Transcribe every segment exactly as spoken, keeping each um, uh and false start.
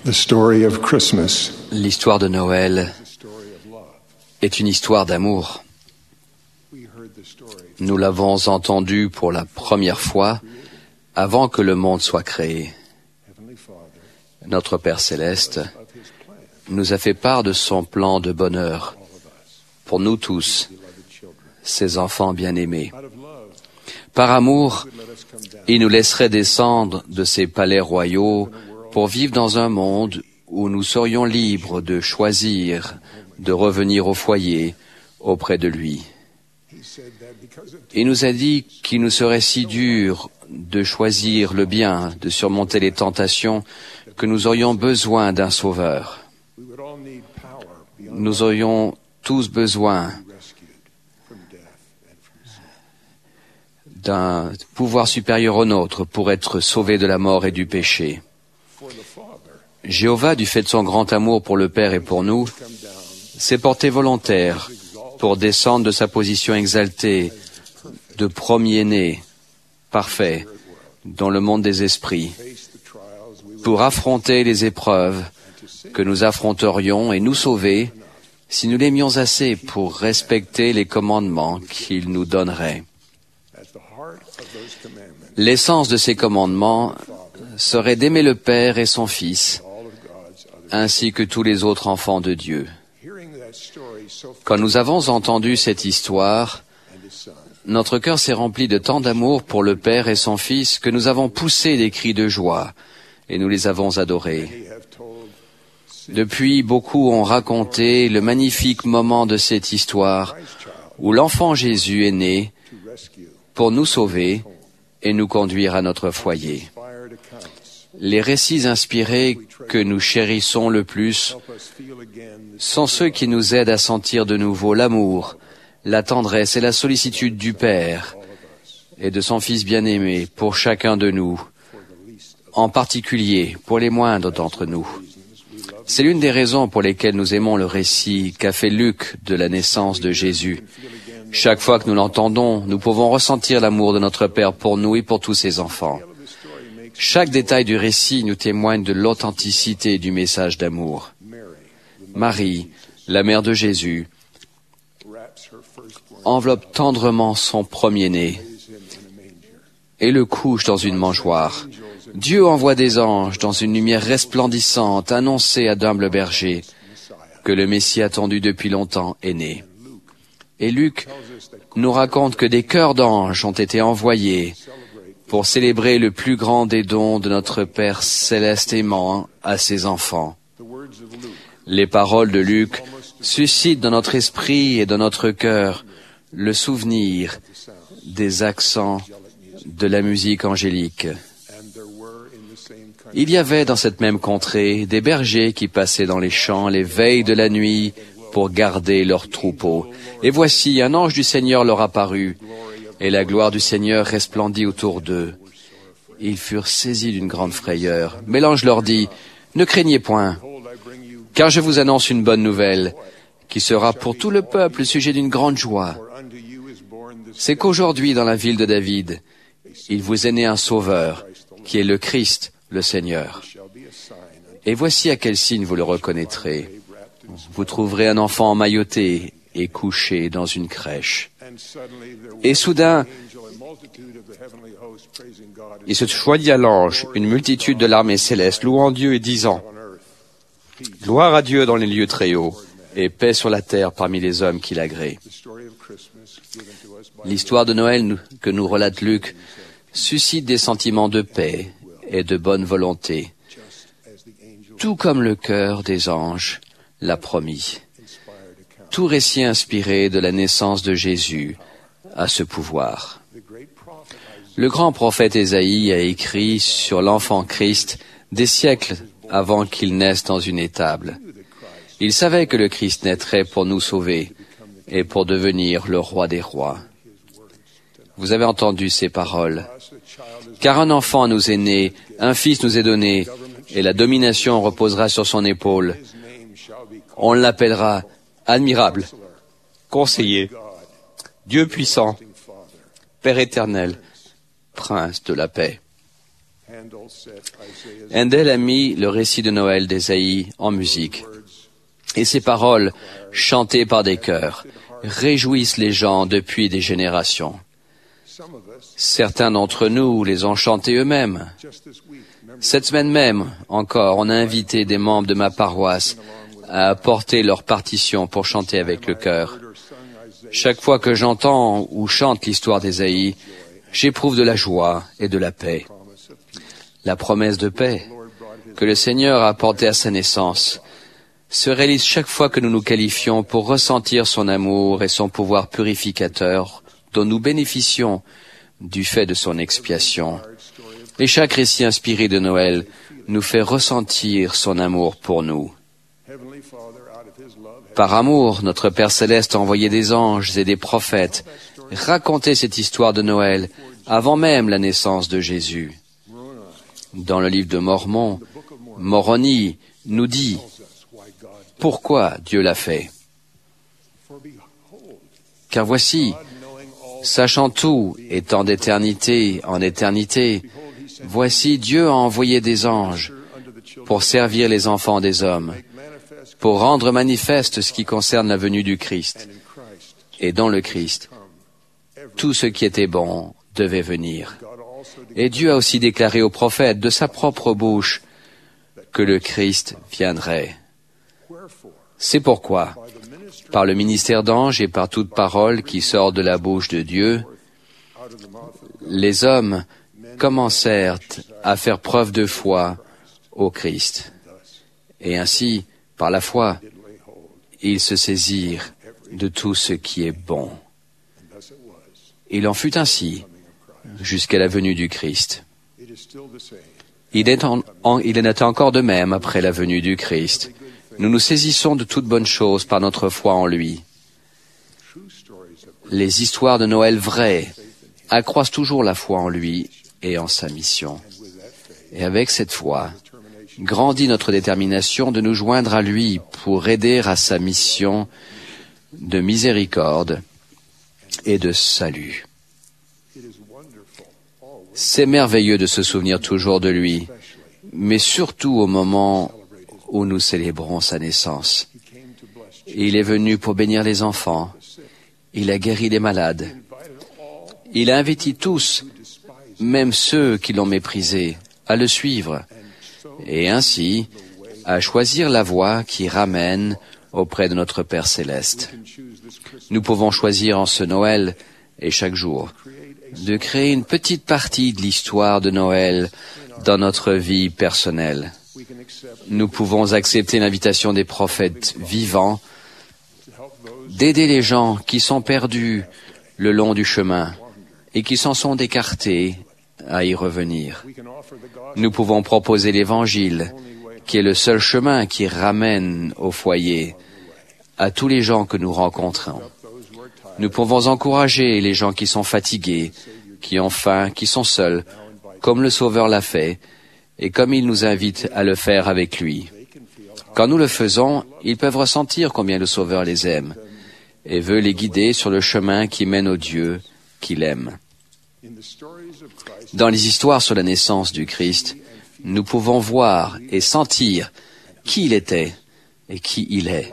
The story of Christmas L'histoire de Noël est une histoire d'amour. Nous l'avons entendue pour la première fois avant que le monde soit créé. Notre Père céleste nous a fait part de son plan de bonheur pour nous tous, ses enfants bien-aimés. Par amour, il nous laisserait descendre de ses palais royaux pour vivre dans un monde où nous serions libres de choisir, de revenir au foyer auprès de lui. Il nous a dit qu'il nous serait si dur de choisir le bien, de surmonter les tentations, que nous aurions besoin d'un sauveur. Nous aurions tous besoin d'un pouvoir supérieur au nôtre pour être sauvés de la mort et du péché. Jéhovah, du fait de son grand amour pour le Père et pour nous, s'est porté volontaire pour descendre de sa position exaltée de premier-né, parfait, dans le monde des esprits, pour affronter les épreuves que nous affronterions et nous sauver si nous l'aimions assez pour respecter les commandements qu'il nous donnerait. L'essence de ces commandements serait d'aimer le Père et son Fils, ainsi que tous les autres enfants de Dieu. Quand nous avons entendu cette histoire, notre cœur s'est rempli de tant d'amour pour le Père et son Fils que nous avons poussé des cris de joie et nous les avons adorés. Depuis, beaucoup ont raconté le magnifique moment de cette histoire où l'enfant Jésus est né pour nous sauver et nous conduire à notre foyer. Les récits inspirés que nous chérissons le plus sont ceux qui nous aident à sentir de nouveau l'amour, la tendresse et la sollicitude du Père et de son Fils bien-aimé pour chacun de nous, en particulier pour les moindres d'entre nous. C'est l'une des raisons pour lesquelles nous aimons le récit qu'a fait Luc de la naissance de Jésus. Chaque fois que nous l'entendons, nous pouvons ressentir l'amour de notre Père pour nous et pour tous ses enfants. Chaque détail du récit nous témoigne de l'authenticité du message d'amour. Marie, la mère de Jésus, enveloppe tendrement son premier-né et le couche dans une mangeoire. Dieu envoie des anges dans une lumière resplendissante annoncer à d'humbles bergers que le Messie attendu depuis longtemps est né. Et Luc nous raconte que des chœurs d'anges ont été envoyés pour célébrer le plus grand des dons de notre Père céleste aimant à ses enfants. Les paroles de Luc suscitent dans notre esprit et dans notre cœur le souvenir des accents de la musique angélique. Il y avait dans cette même contrée des bergers qui passaient dans les champs les veilles de la nuit pour garder leurs troupeaux. Et voici, un ange du Seigneur leur apparut, et la gloire du Seigneur resplendit autour d'eux. Ils furent saisis d'une grande frayeur. Mais l'ange leur dit, « Ne craignez point, car je vous annonce une bonne nouvelle, qui sera pour tout le peuple le sujet d'une grande joie. C'est qu'aujourd'hui, dans la ville de David, il vous est né un sauveur, qui est le Christ, le Seigneur. Et voici à quel signe vous le reconnaîtrez. Vous trouverez un enfant emmailloté et couché dans une crèche. » Et soudain, il se joignit à l'ange une multitude de l'armée céleste, louant Dieu et disant, « Gloire à Dieu dans les lieux très hauts, et paix sur la terre parmi les hommes qui l'agréent. » L'histoire de Noël que nous relate Luc suscite des sentiments de paix et de bonne volonté, tout comme le cœur des anges l'a promis. Tout récit inspiré de la naissance de Jésus a ce pouvoir. Le grand prophète Ésaïe a écrit sur l'enfant Christ des siècles avant qu'il naisse dans une étable. Il savait que le Christ naîtrait pour nous sauver et pour devenir le roi des rois. Vous avez entendu ces paroles. Car un enfant nous est né, un fils nous est donné, et la domination reposera sur son épaule. On l'appellera admirable, conseiller, Dieu puissant, Père éternel, Prince de la paix. Handel a mis le récit de Noël d'Ésaïe en musique. Et ces paroles, chantées par des chœurs, réjouissent les gens depuis des générations. Certains d'entre nous les ont chantées eux-mêmes. Cette semaine même, encore, on a invité des membres de ma paroisse à apporter leur partition pour chanter avec le chœur. Chaque fois que j'entends ou chante l'histoire d'Ésaïe, j'éprouve de la joie et de la paix. La promesse de paix que le Seigneur a apportée à sa naissance se réalise chaque fois que nous nous qualifions pour ressentir son amour et son pouvoir purificateur dont nous bénéficions du fait de son expiation. Et chaque récit inspiré de Noël nous fait ressentir son amour pour nous. Par amour, notre Père Céleste a envoyé des anges et des prophètes raconter cette histoire de Noël avant même la naissance de Jésus. Dans le livre de Mormon, Moroni nous dit pourquoi Dieu l'a fait. Car voici, sachant tout, étant d'éternité en éternité, voici Dieu a envoyé des anges pour servir les enfants des hommes, pour rendre manifeste ce qui concerne la venue du Christ. Et dans le Christ, tout ce qui était bon devait venir. Et Dieu a aussi déclaré aux prophètes de sa propre bouche que le Christ viendrait. C'est pourquoi, par le ministère d'anges et par toute parole qui sort de la bouche de Dieu, les hommes commencèrent à faire preuve de foi au Christ. Et ainsi, par la foi, ils se saisirent de tout ce qui est bon. Il en fut ainsi jusqu'à la venue du Christ. Il est en, en, il en est encore de même après la venue du Christ. Nous nous saisissons de toutes bonnes choses par notre foi en lui. Les histoires de Noël vraies accroissent toujours la foi en lui et en sa mission. Et avec cette foi, grandit notre détermination de nous joindre à lui pour aider à sa mission de miséricorde et de salut. C'est merveilleux de se souvenir toujours de lui, mais surtout au moment où nous célébrons sa naissance. Il est venu pour bénir les enfants. Il a guéri les malades. Il a invité tous, même ceux qui l'ont méprisé, à le suivre, et ainsi à choisir la voie qui ramène auprès de notre Père Céleste. Nous pouvons choisir en ce Noël et chaque jour de créer une petite partie de l'histoire de Noël dans notre vie personnelle. Nous pouvons accepter l'invitation des prophètes vivants d'aider les gens qui sont perdus le long du chemin et qui s'en sont écartés à y revenir. Nous pouvons proposer l'Évangile, qui est le seul chemin qui ramène au foyer à tous les gens que nous rencontrons. Nous pouvons encourager les gens qui sont fatigués, qui ont faim, qui sont seuls, comme le Sauveur l'a fait, et comme il nous invite à le faire avec lui. Quand nous le faisons, ils peuvent ressentir combien le Sauveur les aime, et veut les guider sur le chemin qui mène au Dieu qu'il aime. Dans les histoires sur la naissance du Christ, nous pouvons voir et sentir qui il était et qui il est.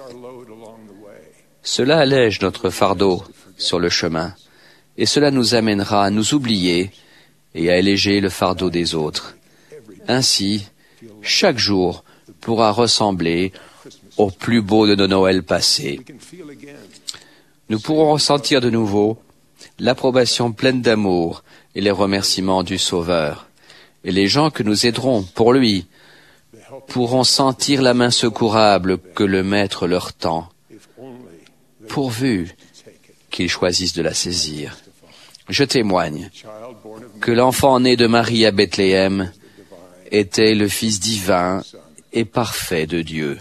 Cela allège notre fardeau sur le chemin, et cela nous amènera à nous oublier et à alléger le fardeau des autres. Ainsi, chaque jour pourra ressembler au plus beau de nos Noëls passés. Nous pourrons ressentir de nouveau l'approbation pleine d'amour et les remerciements du Sauveur. Et les gens que nous aiderons pour lui pourront sentir la main secourable que le Maître leur tend, pourvu qu'ils choisissent de la saisir. Je témoigne que l'enfant né de Marie à Bethléem était le Fils divin et parfait de Dieu.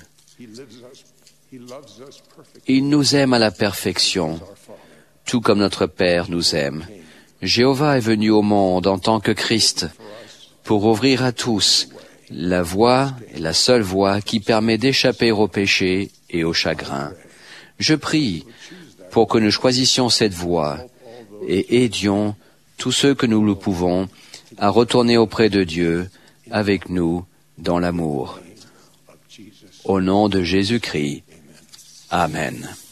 Il nous aime à la perfection, tout comme notre Père nous aime. Jéhovah est venu au monde en tant que Christ pour ouvrir à tous la voie, la seule voie qui permet d'échapper au péché et au chagrin. Je prie pour que nous choisissions cette voie et aidions tous ceux que nous le pouvons à retourner auprès de Dieu avec nous dans l'amour. Au nom de Jésus-Christ. Amen.